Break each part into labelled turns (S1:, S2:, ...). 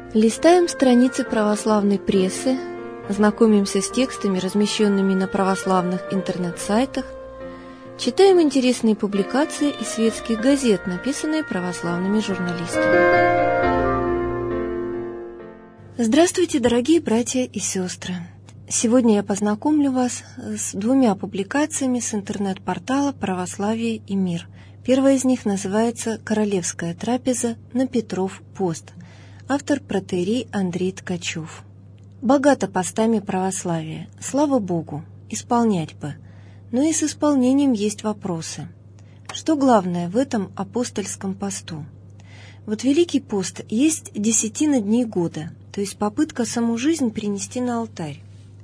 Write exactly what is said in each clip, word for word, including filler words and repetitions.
S1: Листаем страницы православной прессы, знакомимся с текстами, размещенными на православных интернет-сайтах, читаем интересные публикации из светских газет, написанные православными журналистами. Здравствуйте, дорогие братья и сестры! Сегодня я познакомлю вас с двумя публикациями с интернет-портала «Православие и мир». Первая из них называется «Королевская трапеза на Петров пост». Автор протоиерей Андрей Ткачев. Богато постами православия, слава Богу, исполнять бы, но и с исполнением есть вопросы. Что главное в этом апостольском посту? Вот Великий пост есть десятина дней года, то есть попытка саму жизнь перенести на алтарь.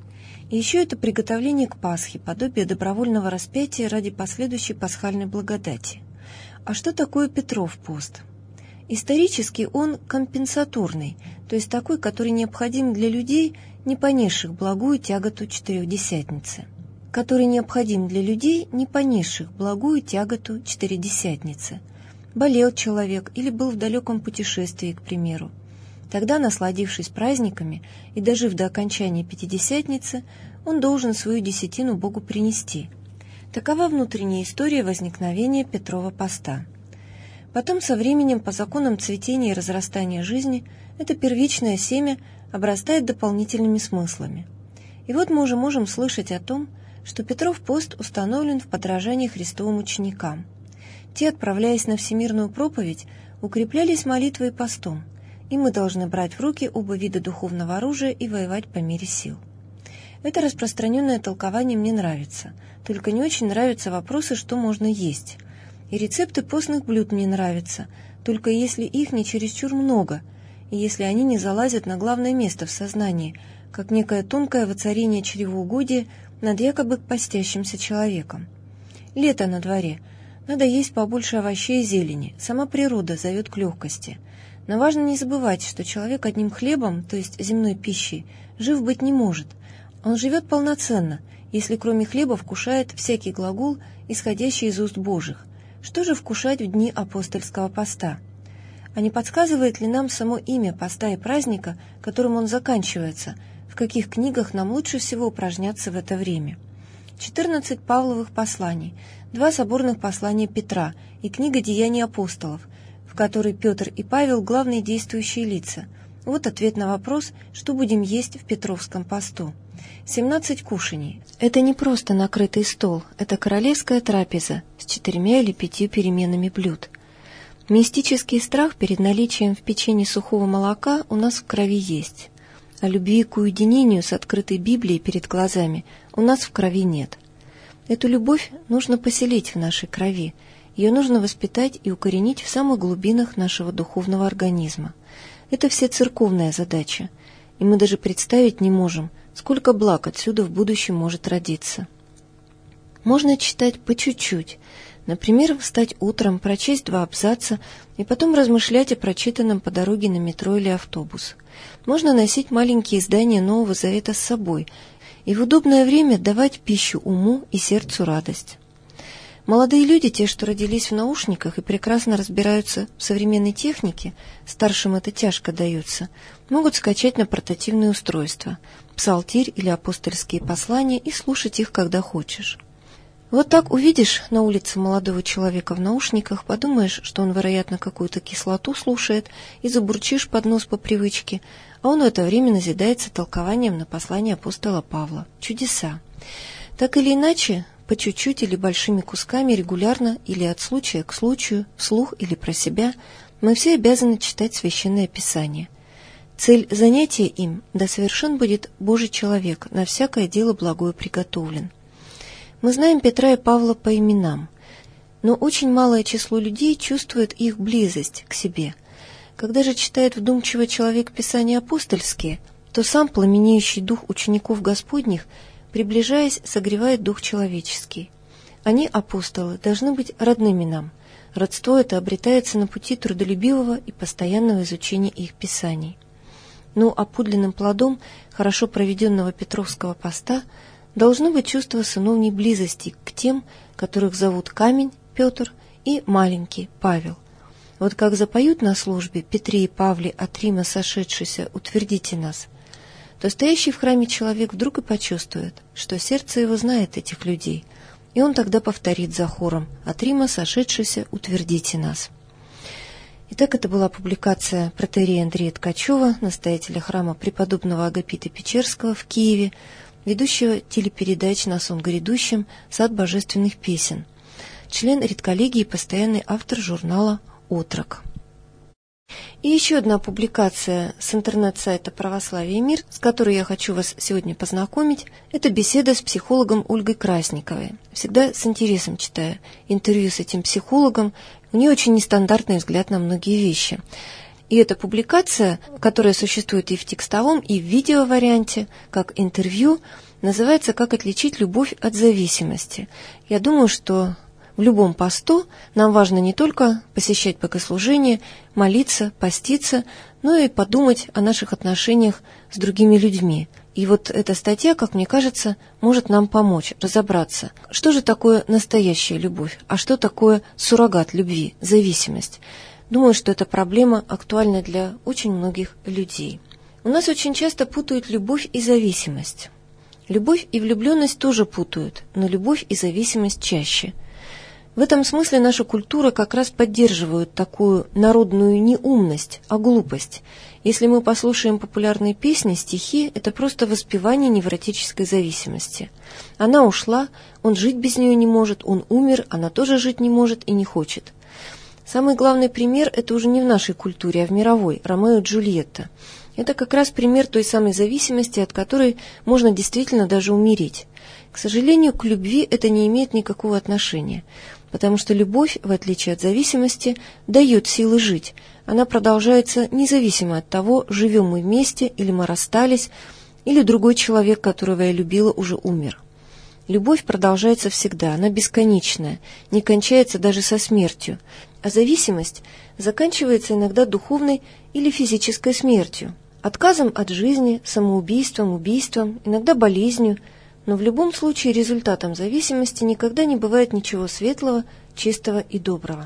S1: И еще это приготовление к Пасхе, подобие добровольного распятия ради последующей пасхальной благодати. А что такое Петров пост? Исторически он компенсаторный, то есть такой, который необходим для людей, не понесших благую тяготу Четырехдесятницы. Который необходим для людей, не понесших благую тяготу Четыредесятницы. Болел человек или был в далеком путешествии, к примеру. Тогда, насладившись праздниками и дожив до окончания Пятидесятницы, он должен свою десятину Богу принести. Такова внутренняя история возникновения Петрова поста. Потом со временем, по законам цветения и разрастания жизни, это первичное семя обрастает дополнительными смыслами. И вот мы уже можем слышать о том, что Петров пост установлен в подражании Христовым ученикам. Те, отправляясь на всемирную проповедь, укреплялись молитвой и постом, и мы должны брать в руки оба вида духовного оружия и воевать по мере сил. Это распространенное толкование мне нравится, только не очень нравятся вопросы, что можно есть. И рецепты постных блюд мне нравятся, только если их не чересчур много, и если они не залазят на главное место в сознании, как некое тонкое воцарение чревоугодия над якобы постящимся человеком. Лето на дворе, надо есть побольше овощей и зелени, сама природа зовет к легкости. Но важно не забывать, что человек одним хлебом, то есть земной пищей, жив быть не может. Он живет полноценно, если кроме хлеба вкушает всякий глагол, исходящий из уст Божьих. Что же вкушать в дни апостольского поста? А не подсказывает ли нам само имя поста и праздника, которым он заканчивается, в каких книгах нам лучше всего упражняться в это время? четырнадцать Павловых посланий, два соборных послания Петра и книга «Деяний апостолов», в которой Петр и Павел – главные действующие лица. Вот ответ на вопрос, что будем есть в Петровском посту. семнадцать кушаний. Это не просто накрытый стол, это королевская трапеза с четырьмя или пятью переменами блюд. Мистический страх перед наличием в печенье сухого молока у нас в крови есть, а любви к уединению с открытой Библией перед глазами у нас в крови нет. Эту любовь нужно поселить в нашей крови, ее нужно воспитать и укоренить в самых глубинах нашего духовного организма. Это вся церковная задача, и мы даже представить не можем, сколько благ отсюда в будущем может родиться. Можно читать по чуть-чуть, например, встать утром, прочесть два абзаца и потом размышлять о прочитанном по дороге на метро или автобус. Можно носить маленькие издания Нового Завета с собой и в удобное время давать пищу уму и сердцу радость. Молодые люди, те, что родились в наушниках и прекрасно разбираются в современной технике, старшим это тяжко дается, могут скачать на портативные устройства, псалтирь или апостольские послания и слушать их, когда хочешь. Вот так увидишь на улице молодого человека в наушниках, подумаешь, что он, вероятно, какую-то кислоту слушает, и забурчишь под нос по привычке, а он в это время назидается толкованием на послание апостола Павла. Чудеса! Так или иначе, по чуть-чуть или большими кусками, регулярно или от случая к случаю, вслух или про себя, мы все обязаны читать Священное Писание. Цель занятия им – да совершен будет Божий человек, на всякое дело благое приготовлен. Мы знаем Петра и Павла по именам, но очень малое число людей чувствует их близость к себе. Когда же читает вдумчиво человек Писания апостольские, то сам пламенеющий дух учеников Господних, приближаясь, согревает дух человеческий. Они, апостолы, должны быть родными нам. Родство это обретается на пути трудолюбивого и постоянного изучения их Писаний. Ну, а подлинным плодом хорошо проведенного Петровского поста должно быть чувство сыновней близости к тем, которых зовут Камень, Петр, и Маленький, Павел. Вот как запоют на службе «Петре и Павле от Рима сошедшися, утвердите нас», то стоящий в храме человек вдруг и почувствует, что сердце его знает этих людей, и он тогда повторит за хором «От Рима сошедшися, утвердите нас». Итак, это была публикация протоиерея Андрея Ткачева, настоятеля храма преподобного Агапита Печерского в Киеве, ведущего телепередач «На сон грядущим. Сад божественных песен», член редколлегии и постоянный автор журнала «Отрок». И еще одна публикация с интернет-сайта «Православие и мир», с которой я хочу вас сегодня познакомить, это беседа с психологом Ольгой Красниковой. Всегда с интересом читаю интервью с этим психологом. У нее очень нестандартный взгляд на многие вещи. И эта публикация, которая существует и в текстовом, и в видеоварианте, как интервью, называется «Как отличить любовь от зависимости». Я думаю, что в любом посту нам важно не только посещать богослужения, молиться, поститься, но и подумать о наших отношениях с другими людьми. И вот эта статья, как мне кажется, может нам помочь разобраться, что же такое настоящая любовь, а что такое суррогат любви, зависимость. Думаю, что эта проблема актуальна для очень многих людей. У нас очень часто путают любовь и зависимость. Любовь и влюбленность тоже путают, но любовь и зависимость чаще. В этом смысле наша культура как раз поддерживает такую народную не умность, а глупость. Если мы послушаем популярные песни, стихи, это просто воспевание невротической зависимости. Она ушла, он жить без нее не может, он умер, она тоже жить не может и не хочет. Самый главный пример – это уже не в нашей культуре, а в мировой – Ромео и Джульетта. Это как раз пример той самой зависимости, от которой можно действительно даже умереть. К сожалению, к любви это не имеет никакого отношения, потому что любовь, в отличие от зависимости, дает силы жить. Она продолжается независимо от того, живем мы вместе, или мы расстались, или другой человек, которого я любила, уже умер. Любовь продолжается всегда, она бесконечная, не кончается даже со смертью, а зависимость заканчивается иногда духовной или физической смертью, отказом от жизни, самоубийством, убийством, иногда болезнью, но в любом случае результатом зависимости никогда не бывает ничего светлого, чистого и доброго.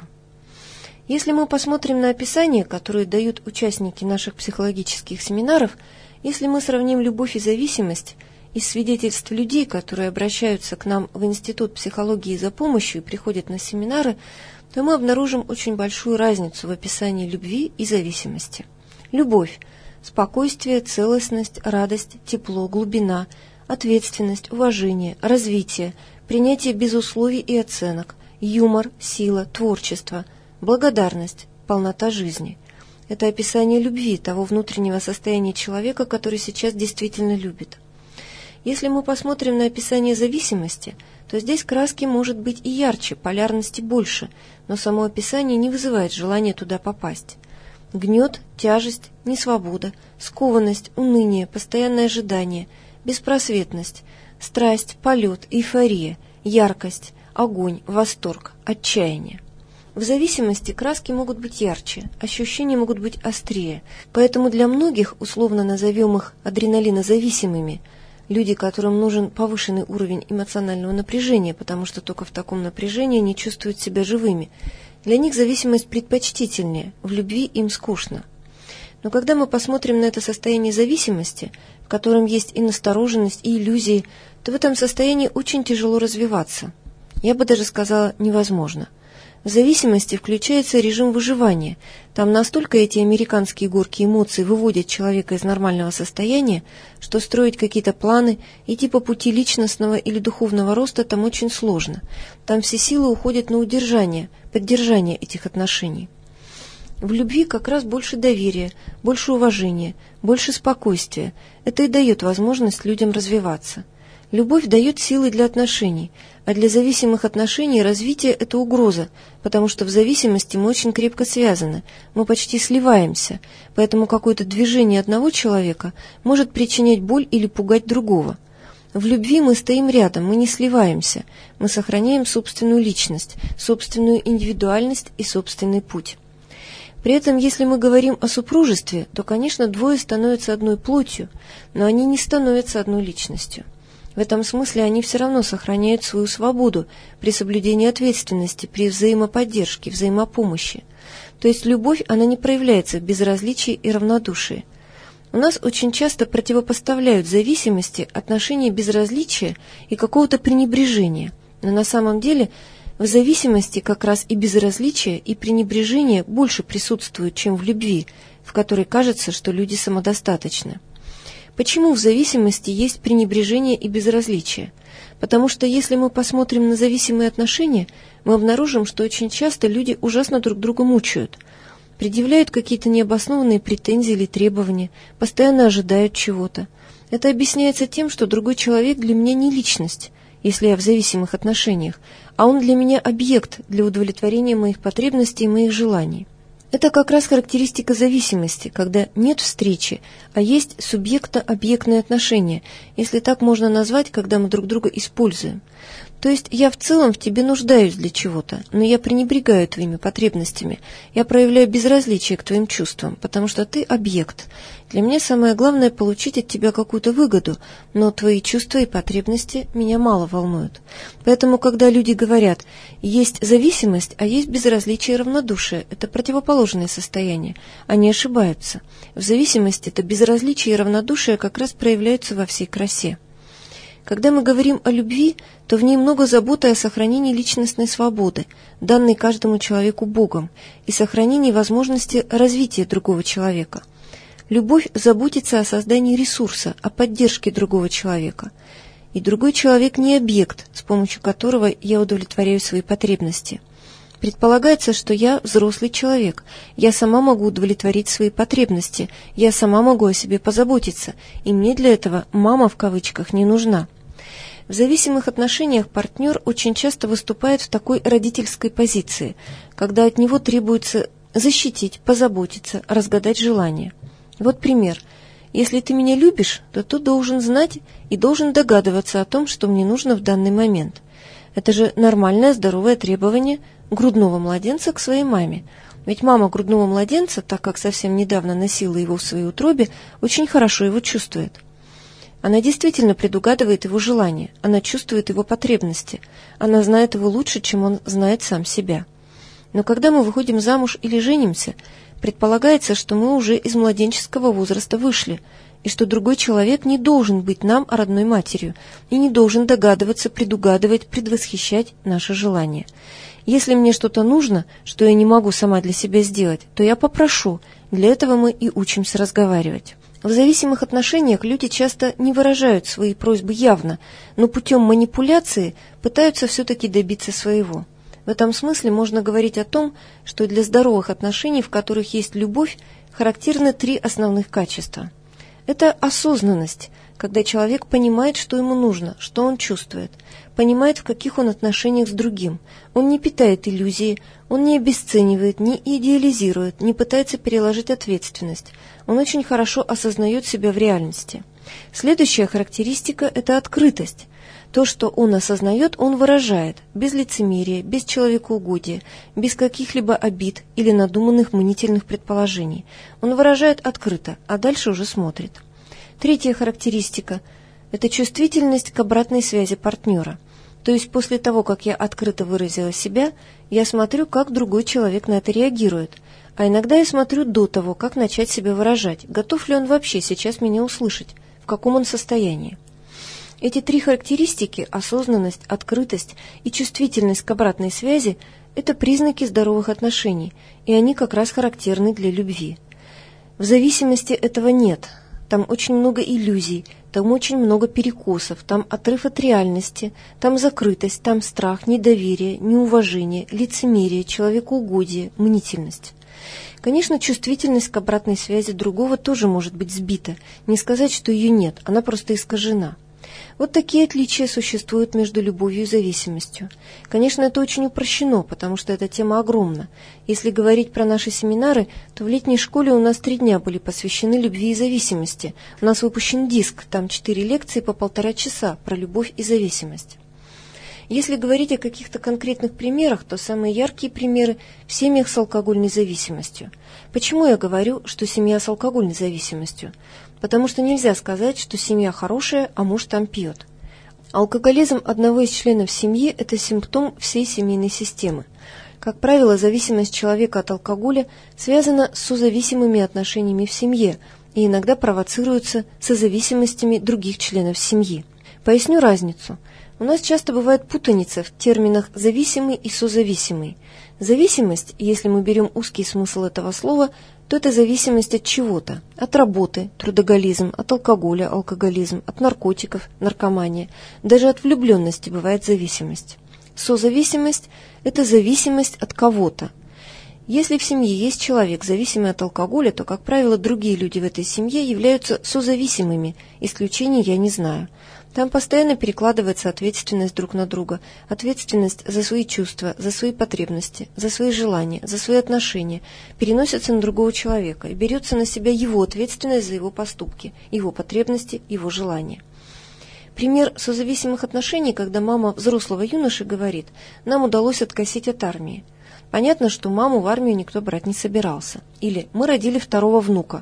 S1: Если мы посмотрим на описания, которые дают участники наших психологических семинаров, если мы сравним любовь и зависимость из свидетельств людей, которые обращаются к нам в Институт психологии за помощью и приходят на семинары, то мы обнаружим очень большую разницу в описании любви и зависимости. Любовь – спокойствие, целостность, радость, тепло, глубина, ответственность, уважение, развитие, принятие без условий и оценок, юмор, сила, творчество, благодарность, полнота жизни. Это описание любви, того внутреннего состояния человека, который сейчас действительно любит. Если мы посмотрим на описание зависимости, то здесь краски может быть и ярче, полярности больше, но само описание не вызывает желания туда попасть. Гнет, тяжесть, несвобода, скованность, уныние, постоянное ожидание, беспросветность, страсть, полет, эйфория, яркость, огонь, восторг, отчаяние. В зависимости краски могут быть ярче, ощущения могут быть острее, поэтому для многих, условно назовем их адреналинозависимыми, люди, которым нужен повышенный уровень эмоционального напряжения, потому что только в таком напряжении они чувствуют себя живыми, для них зависимость предпочтительнее, в любви им скучно. Но когда мы посмотрим на это состояние зависимости, в котором есть и настороженность, и иллюзии, то в этом состоянии очень тяжело развиваться. Я бы даже сказала, невозможно. В зависимости включается режим выживания. Там настолько эти американские горки эмоций выводят человека из нормального состояния, что строить какие-то планы, идти по пути личностного или духовного роста там очень сложно. Там все силы уходят на удержание, поддержание этих отношений. В любви как раз больше доверия, больше уважения, больше спокойствия. Это и дает возможность людям развиваться. Любовь дает силы для отношений, а для зависимых отношений развитие – это угроза, потому что в зависимости мы очень крепко связаны, мы почти сливаемся, поэтому какое-то движение одного человека может причинять боль или пугать другого. В любви мы стоим рядом, мы не сливаемся, мы сохраняем собственную личность, собственную индивидуальность и собственный путь. При этом, если мы говорим о супружестве, то, конечно, двое становятся одной плотью, но они не становятся одной личностью. В этом смысле они все равно сохраняют свою свободу при соблюдении ответственности, при взаимоподдержке, взаимопомощи. То есть любовь, она не проявляется в безразличии и равнодушии. У нас очень часто противопоставляют зависимости отношения безразличия и какого-то пренебрежения. Но на самом деле в зависимости как раз и безразличие, и пренебрежение больше присутствуют, чем в любви, в которой кажется, что люди самодостаточны. Почему в зависимости есть пренебрежение и безразличие? Потому что если мы посмотрим на зависимые отношения, мы обнаружим, что очень часто люди ужасно друг друга мучают, предъявляют какие-то необоснованные претензии или требования, постоянно ожидают чего-то. Это объясняется тем, что другой человек для меня не личность, если я в зависимых отношениях, а он для меня объект для удовлетворения моих потребностей и моих желаний. Это как раз характеристика зависимости, когда нет встречи, а есть субъекто-объектные отношения, если так можно назвать, когда мы друг друга используем. То есть я в целом в тебе нуждаюсь для чего-то, но я пренебрегаю твоими потребностями, я проявляю безразличие к твоим чувствам, потому что ты объект. Для меня самое главное получить от тебя какую-то выгоду, но твои чувства и потребности меня мало волнуют. Поэтому, когда люди говорят, есть зависимость, а есть безразличие и равнодушие, это противоположное состояние, они ошибаются. В зависимости это безразличие и равнодушие как раз проявляются во всей красе. Когда мы говорим о любви, то в ней много заботы о сохранении личностной свободы, данной каждому человеку Богом, и сохранении возможности развития другого человека. Любовь заботится о создании ресурса, о поддержке другого человека. И другой человек не объект, с помощью которого я удовлетворяю свои потребности. Предполагается, что я взрослый человек, я сама могу удовлетворить свои потребности, я сама могу о себе позаботиться, и мне для этого «мама» в кавычках не нужна. В зависимых отношениях партнер очень часто выступает в такой родительской позиции, когда от него требуется защитить, позаботиться, разгадать желания. Вот пример. Если ты меня любишь, то ты должен знать и должен догадываться о том, что мне нужно в данный момент. Это же нормальное, здоровое требование грудного младенца к своей маме. Ведь мама грудного младенца, так как совсем недавно носила его в своей утробе, очень хорошо его чувствует. Она действительно предугадывает его желания, она чувствует его потребности, она знает его лучше, чем он знает сам себя. Но когда мы выходим замуж или женимся, предполагается, что мы уже из младенческого возраста вышли, и что другой человек не должен быть нам родной матерью и не должен догадываться, предугадывать, предвосхищать наши желания. Если мне что-то нужно, что я не могу сама для себя сделать, то я попрошу, для этого мы и учимся разговаривать. В зависимых отношениях люди часто не выражают свои просьбы явно, но путем манипуляции пытаются все-таки добиться своего. В этом смысле можно говорить о том, что для здоровых отношений, в которых есть любовь, характерны три основных качества. Это осознанность, когда человек понимает, что ему нужно, что он чувствует, понимает, в каких он отношениях с другим. Он не питает иллюзии, он не обесценивает, не идеализирует, не пытается переложить ответственность. Он очень хорошо осознает себя в реальности. Следующая характеристика – это открытость. То, что он осознает, он выражает, без лицемерия, без человекоугодия, без каких-либо обид или надуманных мнительных предположений. Он выражает открыто, а дальше уже смотрит. Третья характеристика – это чувствительность к обратной связи партнера. То есть после того, как я открыто выразила себя, я смотрю, как другой человек на это реагирует. А иногда я смотрю до того, как начать себя выражать, готов ли он вообще сейчас меня услышать, в каком он состоянии. Эти три характеристики – осознанность, открытость и чувствительность к обратной связи – это признаки здоровых отношений, и они как раз характерны для любви. В зависимости этого нет. Там очень много иллюзий, там очень много перекосов, там отрыв от реальности, там закрытость, там страх, недоверие, неуважение, лицемерие, человекоугодие, мнительность. Конечно, чувствительность к обратной связи другого тоже может быть сбита, не сказать, что ее нет, она просто искажена. Вот такие отличия существуют между любовью и зависимостью. Конечно, это очень упрощено, потому что эта тема огромна. Если говорить про наши семинары, то в летней школе у нас три дня были посвящены любви и зависимости. У нас выпущен диск, там четыре лекции по полтора часа про любовь и зависимость. Если говорить о каких-то конкретных примерах, то самые яркие примеры в семьях с алкогольной зависимостью. Почему я говорю, что семья с алкогольной зависимостью? Потому что нельзя сказать, что семья хорошая, а муж там пьет. Алкоголизм одного из членов семьи – это симптом всей семейной системы. Как правило, зависимость человека от алкоголя связана с созависимыми отношениями в семье и иногда провоцируется созависимостями других членов семьи. Поясню разницу. У нас часто бывает путаница в терминах «зависимый» и «созависимый». Зависимость, если мы берем узкий смысл этого слова, то это зависимость от чего-то, от работы, трудоголизм, от алкоголя, алкоголизм, от наркотиков, наркомания, даже от влюбленности бывает зависимость. Созависимость – это зависимость от кого-то. Если в семье есть человек, зависимый от алкоголя, то, как правило, другие люди в этой семье являются созависимыми, исключений я не знаю. Там постоянно перекладывается ответственность друг на друга, ответственность за свои чувства, за свои потребности, за свои желания, за свои отношения, переносится на другого человека и берется на себя его ответственность за его поступки, его потребности, его желания. Пример созависимых отношений, когда мама взрослого юноши говорит: «Нам удалось откосить от армии». Понятно, что маму в армию никто брать не собирался. Или «Мы родили второго внука».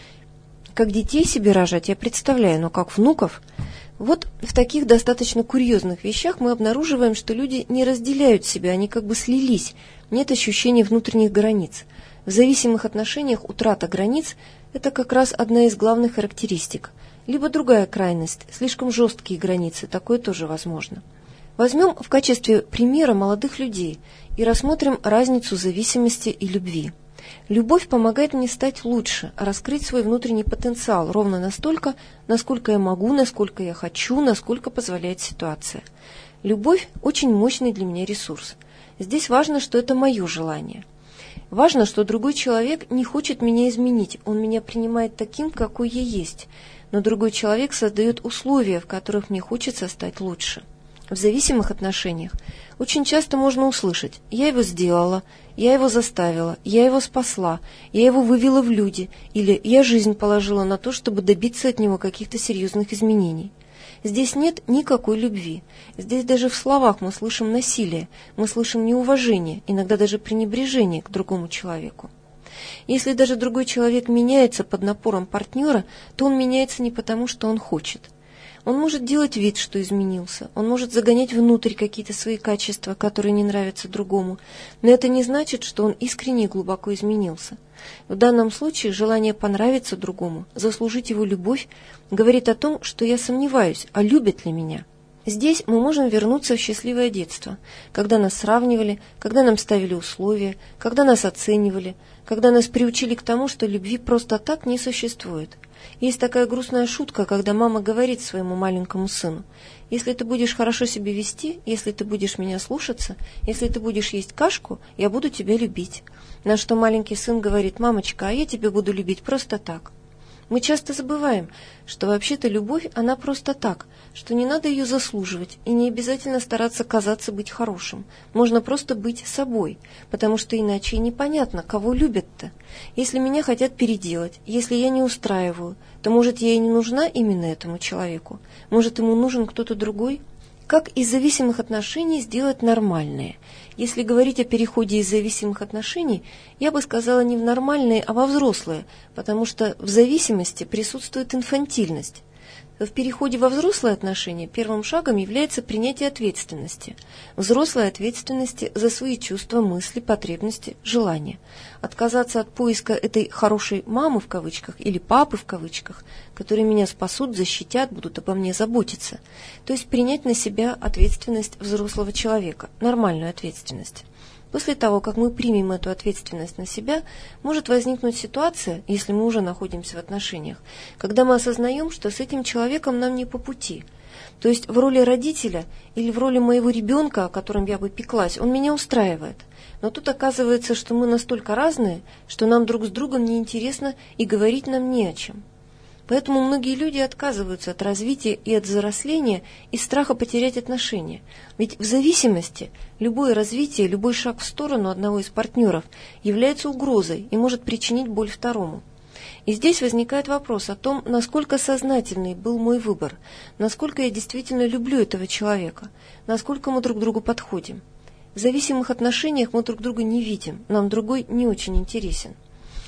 S1: Как детей себе рожать я представляю, но как внуков... Вот в таких достаточно курьезных вещах мы обнаруживаем, что люди не разделяют себя, они как бы слились, нет ощущения внутренних границ. В зависимых отношениях утрата границ – это как раз одна из главных характеристик. Либо другая крайность – слишком жесткие границы, такое тоже возможно. Возьмем в качестве примера молодых людей и рассмотрим разницу зависимости и любви. Любовь помогает мне стать лучше, раскрыть свой внутренний потенциал ровно настолько, насколько я могу, насколько я хочу, насколько позволяет ситуация. Любовь – очень мощный для меня ресурс. Здесь важно, что это мое желание. Важно, что другой человек не хочет меня изменить, он меня принимает таким, какой я есть, но другой человек создает условия, в которых мне хочется стать лучше. В зависимых отношениях очень часто можно услышать: «Я его сделала», «Я его заставила», «Я его спасла», «Я его вывела в люди» или «Я жизнь положила на то, чтобы добиться от него каких-то серьезных изменений». Здесь нет никакой любви. Здесь даже в словах мы слышим насилие, мы слышим неуважение, иногда даже пренебрежение к другому человеку. Если даже другой человек меняется под напором партнера, то он меняется не потому, что он хочет. Он может делать вид, что изменился, он может загонять внутрь какие-то свои качества, которые не нравятся другому, но это не значит, что он искренне и глубоко изменился. В данном случае желание понравиться другому, заслужить его любовь, говорит о том, что я сомневаюсь, а любит ли меня. Здесь мы можем вернуться в счастливое детство, когда нас сравнивали, когда нам ставили условия, когда нас оценивали, когда нас приучили к тому, что любви просто так не существует. Есть такая грустная шутка, когда мама говорит своему маленькому сыну: «Если ты будешь хорошо себя вести, если ты будешь меня слушаться, если ты будешь есть кашку, я буду тебя любить». На что маленький сын говорит: «Мамочка, а я тебя буду любить просто так». Мы часто забываем, что вообще-то любовь, она просто так, что не надо ее заслуживать, и не обязательно стараться казаться быть хорошим. Можно просто быть собой, потому что иначе непонятно, кого любят-то. Если меня хотят переделать, если я не устраиваю, то, может, я и не нужна именно этому человеку? Может, ему нужен кто-то другой? Как из зависимых отношений сделать нормальные? Если говорить о переходе из зависимых отношений, я бы сказала не в нормальные, а во взрослые, потому что в зависимости присутствует инфантильность. В переходе во взрослые отношения первым шагом является принятие ответственности. Взрослой ответственности за свои чувства, мысли, потребности, желания. Отказаться от поиска этой «хорошей мамы» в кавычках или «папы» в кавычках, которые меня спасут, защитят, будут обо мне заботиться. То есть принять на себя ответственность взрослого человека, нормальную ответственность. После того, как мы примем эту ответственность на себя, может возникнуть ситуация, если мы уже находимся в отношениях, когда мы осознаем, что с этим человеком нам не по пути. То есть в роли родителя или в роли моего ребенка, о котором я бы пеклась, он меня устраивает. Но тут оказывается, что мы настолько разные, что нам друг с другом неинтересно и говорить нам не о чем. Поэтому многие люди отказываются от развития и от взросления из страха потерять отношения. Ведь в зависимости любое развитие, любой шаг в сторону одного из партнеров является угрозой и может причинить боль второму. И здесь возникает вопрос о том, насколько сознательный был мой выбор, насколько я действительно люблю этого человека, насколько мы друг другу подходим. В зависимых отношениях мы друг друга не видим, нам другой не очень интересен.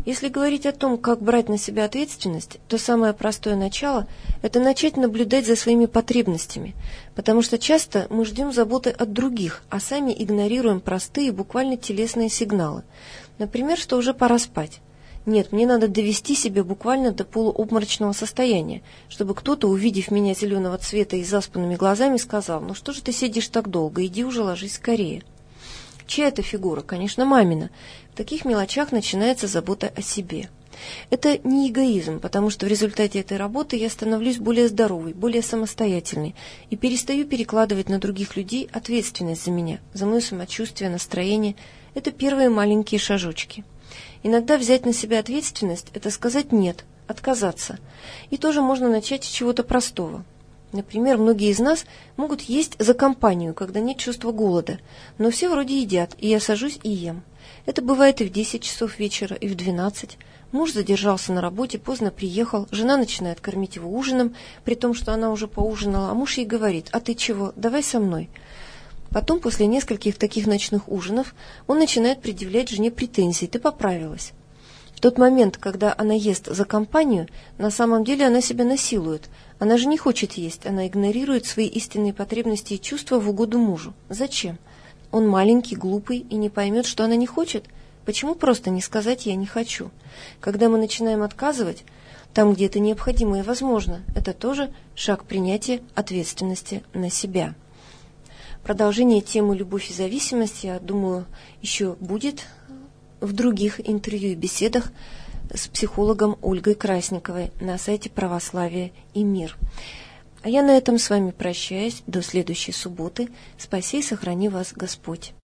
S1: Если говорить о том, как брать на себя ответственность, то самое простое начало – это начать наблюдать за своими потребностями, потому что часто мы ждем заботы от других, а сами игнорируем простые, буквально телесные сигналы. Например, что уже пора спать. Нет, мне надо довести себя буквально до полуобморочного состояния, чтобы кто-то, увидев меня зеленого цвета и заспанными глазами, сказал: «Ну что же ты сидишь так долго, иди уже ложись скорее». Чья это фигура? Конечно, мамина. В таких мелочах начинается забота о себе. Это не эгоизм, потому что в результате этой работы я становлюсь более здоровой, более самостоятельной и перестаю перекладывать на других людей ответственность за меня, за мое самочувствие, настроение. Это первые маленькие шажочки. Иногда взять на себя ответственность – это сказать «нет», отказаться. И тоже можно начать с чего-то простого. Например, многие из нас могут есть за компанию, когда нет чувства голода, но все вроде едят, и я сажусь и ем. Это бывает и в десять часов вечера, и в двенадцать. Муж задержался на работе, поздно приехал, жена начинает кормить его ужином, при том, что она уже поужинала, а муж ей говорит: «А ты чего? Давай со мной». Потом, после нескольких таких ночных ужинов, он начинает предъявлять жене претензии: «Ты поправилась». В тот момент, когда она ест за компанию, на самом деле она себя насилует. Она же не хочет есть, она игнорирует свои истинные потребности и чувства в угоду мужу. Зачем? Он маленький, глупый и не поймет, что она не хочет? Почему просто не сказать «я не хочу»? Когда мы начинаем отказывать, там, где это необходимо и возможно, это тоже шаг принятия ответственности на себя. Продолжение темы «Любовь и зависимость», я думаю, еще будет в других интервью и беседах с психологом Ольгой Красниковой на сайте «Православие и мир». А я на этом с вами прощаюсь до следующей субботы. Спаси и сохрани вас Господь.